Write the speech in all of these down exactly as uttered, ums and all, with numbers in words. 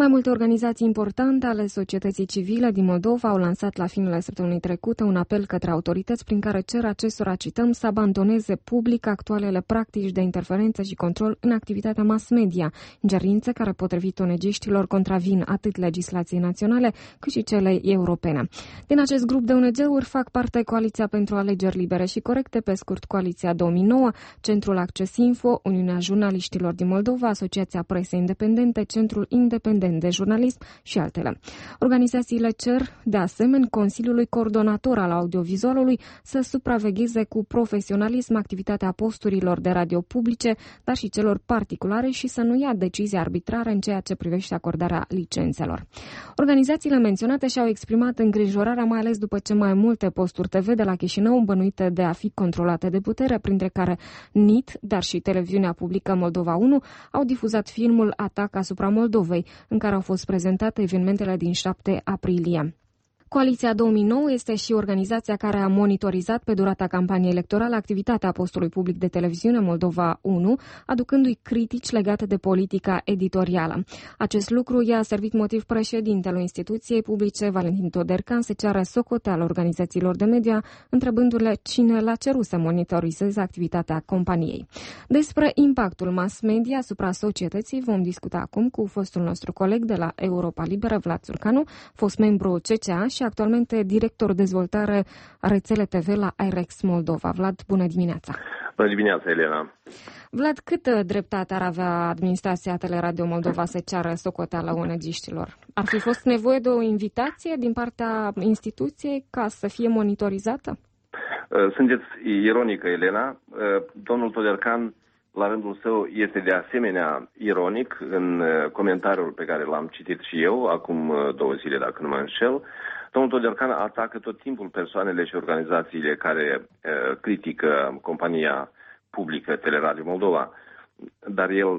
Mai multe organizații importante ale societății civile din Moldova au lansat la finele săptămânii trecute un apel către autorități prin care cer acestora, cităm, să abandoneze public actualele practici de interferență și control în activitatea mass media, ingerințe care, potrivit onegiștilor, contravin atât legislației naționale cât și celei europene. Din acest grup de O N G-uri fac parte Coaliția pentru Alegeri Libere și Corecte, pe scurt Coaliția două mii nouă, Centrul Acces Info, Uniunea Jurnaliștilor din Moldova, Asociația Presei Independente, Centrul Independent de Jurnalism și altele. Organizațiile cer, de asemenea, Consiliului Coordonator al Audiovizualului să supravegheze cu profesionalism activitatea posturilor de radio publice, dar și celor particulare și să nu ia decizii arbitrare în ceea ce privește acordarea licențelor. Organizațiile menționate și-au exprimat îngrijorarea, mai ales după ce mai multe posturi T V de la Chișinău, bănuite de a fi controlate de putere, printre care N I T, dar și televiziunea publică Moldova unu, au difuzat filmul Atac asupra Moldovei, în care au fost prezentate evenimentele din șapte aprilie. Coaliția două mii nouă este și organizația care a monitorizat pe durata campaniei electorale activitatea postului public de televiziune Moldova unu, aducându-i critici legate de politica editorială. Acest lucru i-a servit motiv președintelui instituției publice, Valentin Todercan, să ceară socoteală organizațiilor de media, întrebându-le cine l-a cerut să monitorizeze activitatea companiei. Despre impactul mass media asupra societății vom discuta acum cu fostul nostru coleg de la Europa Liberă, Vlad Țurcanu, fost membru C C A și actualmente director dezvoltare rețele T V la IREX Moldova. Vlad, bună dimineața! Bună dimineața, Elena! Vlad, câtă dreptate ar avea administrația Teleradio Moldova să ceară socoteală O N G-știlor? Ar fi fost nevoie de o invitație din partea instituției ca să fie monitorizată? Sunteți ironică, Elena. Domnul Todercan, la rândul său, este de asemenea ironic în comentariul pe care l-am citit și eu, acum două zile, dacă nu mă înșel. Domnul Todercan atacă tot timpul persoanele și organizațiile care uh, critică compania publică Teleradio Moldova, dar el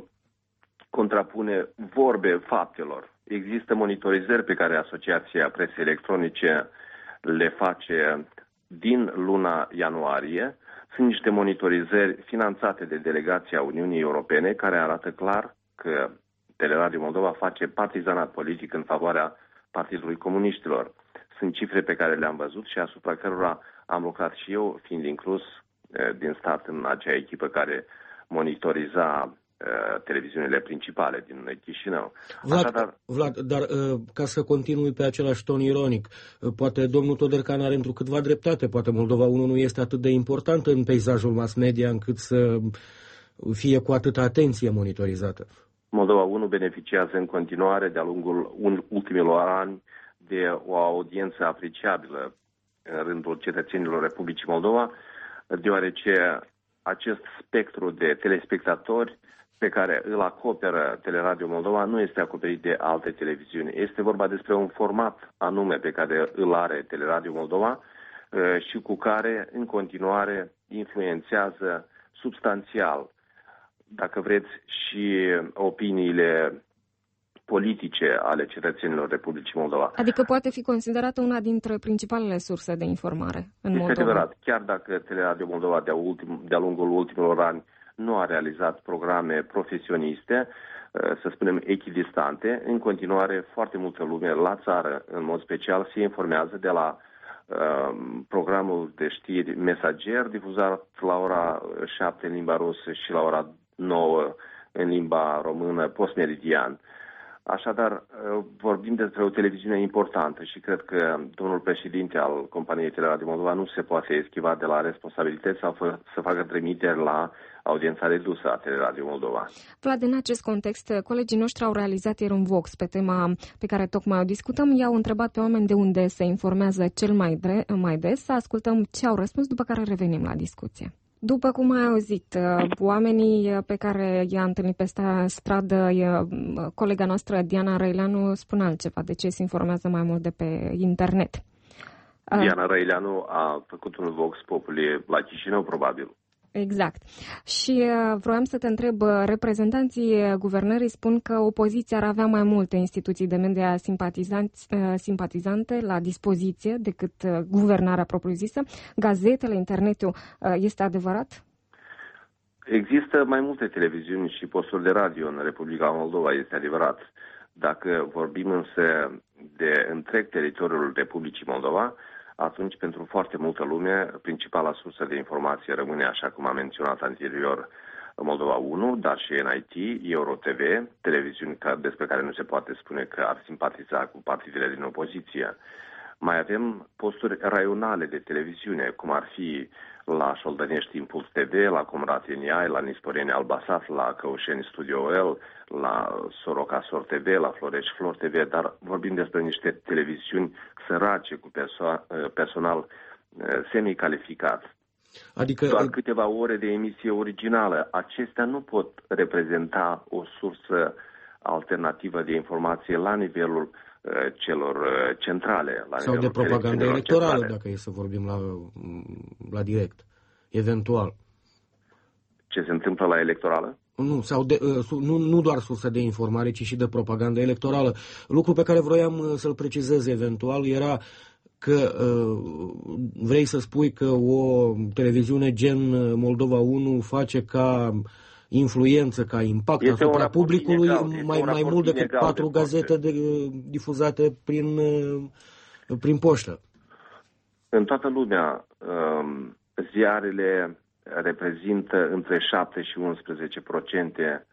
contrapune vorbe faptelor. Există monitorizări pe care Asociația Presei Electronice le face din luna ianuarie. Sunt niște monitorizări finanțate de delegația Uniunii Europene care arată clar că Teleradio Moldova face partizanat politic în favoarea Partidului Comuniștilor. Sunt cifre pe care le-am văzut și asupra cărora am lucrat și eu, fiind inclus uh, din start în acea echipă care monitoriza uh, televiziunile principale din Chișinău. Vlad, Așadar, Vlad dar uh, ca să continui pe același ton ironic, uh, poate domnul Todercan are întrucâtva dreptate, poate Moldova unu nu este atât de importantă în peisajul mass media încât să fie cu atâta atenție monitorizată. Moldova unu beneficiază în continuare de-a lungul ultimilor ani de o audiență apreciabilă în rândul cetățenilor Republicii Moldova, deoarece acest spectru de telespectatori pe care îl acoperă Teleradio Moldova nu este acoperit de alte televiziuni. Este vorba despre un format anume pe care îl are Teleradio Moldova și cu care în continuare influențează substanțial, dacă vreți, și opiniile politice ale cetățenilor Republicii Moldova. Adică poate fi considerată una dintre principalele surse de informare în Moldova. Este adevărat. Chiar dacă Teleradio Moldova de-a, ultim, de-a lungul ultimilor ani nu a realizat programe profesioniste, să spunem echidistante, în continuare foarte multă lume la țară, în mod special, se informează de la uh, programul de știri Mesager, difuzat la ora șapte în limba rusă și la ora nouă în limba română, postmeridian. Așadar, vorbim despre o televiziune importantă și cred că domnul președinte al companiei Teleradio Moldova nu se poate eschiva de la responsabilități sau fă, să facă trimiteri la audiența redusă a Teleradio Moldova. Vlad, în acest context, colegii noștri au realizat ieri un Vox pe tema pe care tocmai o discutăm. I-au întrebat pe oameni de unde se informează cel mai, dre- mai des, să ascultăm ce au răspuns, după care revenim la discuție. După cum ai auzit, oamenii pe care i-a întâlnit pe stradă, colega noastră Diana Răileanu spune altceva, de ce se informează mai mult de pe internet. Diana Răileanu a făcut un Vox Populi la Chișinău, probabil. Exact. Și vroiam să te întreb, reprezentanții guvernării spun că opoziția ar avea mai multe instituții de media simpatizante la dispoziție decât guvernarea propriu-zisă. Gazetele, internetul, este adevărat? Există mai multe televiziuni și posturi de radio în Republica Moldova, este adevărat. Dacă vorbim însă de întreg teritoriul Republicii Moldova, atunci pentru foarte multă lume, principala sursă de informație rămâne, așa cum am menționat anterior, Moldova unu, dar și N I T, EuroTV, televiziuni despre care nu se poate spune că ar simpatiza cu partidele din opoziție. Mai avem posturi raionale de televiziune, cum ar fi la Șoldănești Impuls T V, la Comrat N I, la Nisporeni Albasat, la Căușeni Studio L, la Soroca Sor T V, la Florești Flor T V, dar vorbim despre niște televiziuni sărace cu perso- personal semicalificat. Adică... Doar câteva ore de emisie originală. Acestea nu pot reprezenta o sursă alternativă de informație la nivelul uh, celor uh, centrale. La sau de propagandă electorală, centrale. Dacă e să vorbim la, la direct, eventual. Ce se întâmplă la electorală? Nu, sau de, nu, nu doar sursă de informare, ci și de propagandă electorală. Lucru pe care vroiam să-l precizez eventual era că vrei să spui că o televiziune gen Moldova unu face ca influență, ca impact este asupra publicului inegal, mai, mai mult decât patru de gazete de, difuzate prin, prin poștă. În toată lumea, ziarele reprezintă între șapte și unsprezece la sută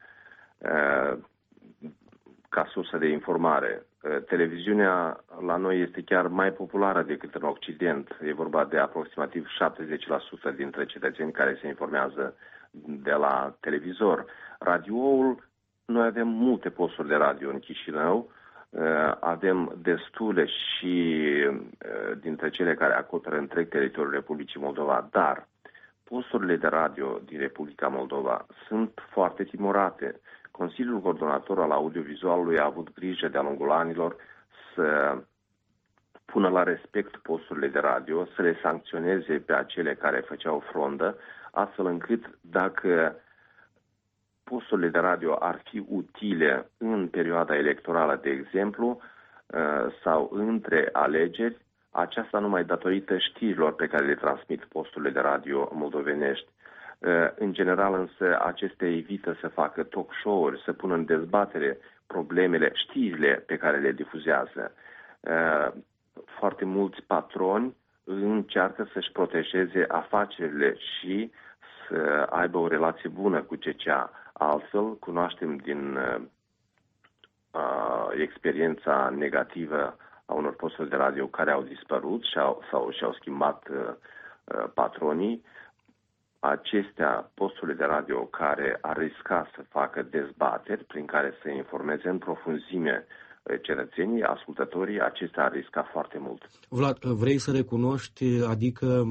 ca sursă de informare. Televiziunea la noi este chiar mai populară decât în Occident. E vorba de aproximativ șaptezeci la sută dintre cetățeni care se informează de la televizor. Radioul, noi avem multe posturi de radio în Chișinău, avem destule și dintre cele care acoperă întreg teritoriul Republicii Moldova, dar posturile de radio din Republica Moldova sunt foarte timorate. Consiliul Coordonator al Audiovizualului a avut grijă de-a lungul anilor să pună la respect posturile de radio, să le sancționeze pe acele care făceau frondă, astfel încât dacă posturile de radio ar fi utile în perioada electorală, de exemplu, sau între alegeri, aceasta numai datorită știrilor pe care le transmit posturile de radio moldovenești. În general însă acestea evită să facă talk show-uri, să pună în dezbatere problemele, știrile pe care le difuzează. Foarte mulți patroni încearcă să-și protejeze afacerile și să aibă o relație bună cu C C A. Altfel, cunoaștem din uh, experiența negativă a unor posturi de radio care au dispărut și-au, sau și-au schimbat uh, patronii. Acestea, posturile de radio care ar risca să facă dezbateri prin care să informeze în profunzime cetățenii, ascultătorii, acestea ar risca foarte mult. Vlad, vrei să recunoști, adică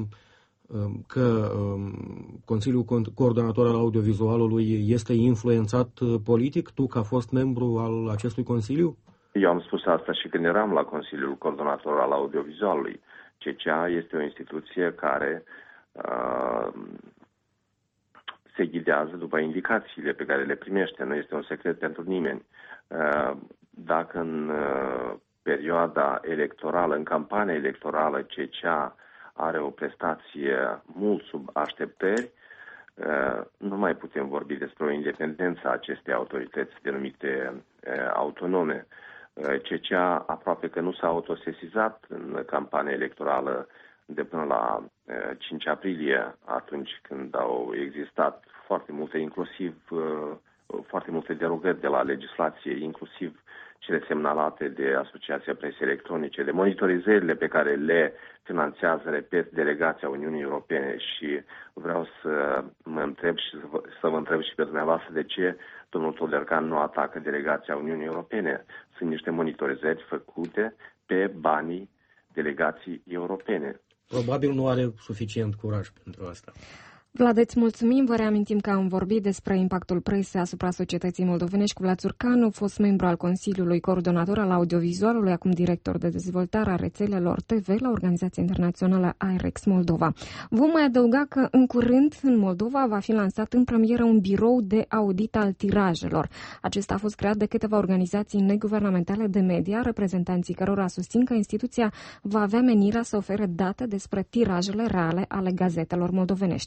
că Consiliul Coordonator al Audiovizualului este influențat politic, tu ca fost membru al acestui Consiliu? Eu am spus asta și când eram la Consiliul Coordonator al Audiovizualului. C C A este o instituție care uh, se ghidează după indicațiile pe care le primește. Nu este un secret pentru nimeni. Uh, dacă în uh, perioada electorală, în campania electorală, C C A are o prestație mult sub așteptări, nu mai putem vorbi despre o independență a acestei autorități denumite autonome. C C A aproape că nu s-a autosesizat în campania electorală de până la cinci aprilie, atunci când au existat foarte multe, inclusiv foarte multe derogări de la legislație, inclusiv cele semnalate de Asociația Presei Electronice, de monitorizările pe care le finanțează, repet, delegația Uniunii Europene. Și vreau să mă întreb și să vă, să vă întreb și pe dumneavoastră de ce domnul Todorcan nu atacă delegația Uniunii Europene. Sunt niște monitorizări făcute pe banii delegații europene. Probabil nu are suficient curaj pentru asta. Vlad, îți mulțumim. Vă reamintim că am vorbit despre impactul presei asupra societății moldovenești cu Vlad Țurcanu, fost membru al Consiliului Coordonator al Audiovizualului, acum director de dezvoltare a rețelelor T V la Organizația Internațională IREX Moldova. Vom mai adăuga că în curând în Moldova va fi lansat în premieră un birou de audit al tirajelor. Acesta a fost creat de câteva organizații neguvernamentale de media, reprezentanții cărora susțin că instituția va avea menirea să ofere date despre tirajele reale ale gazetelor moldovenești.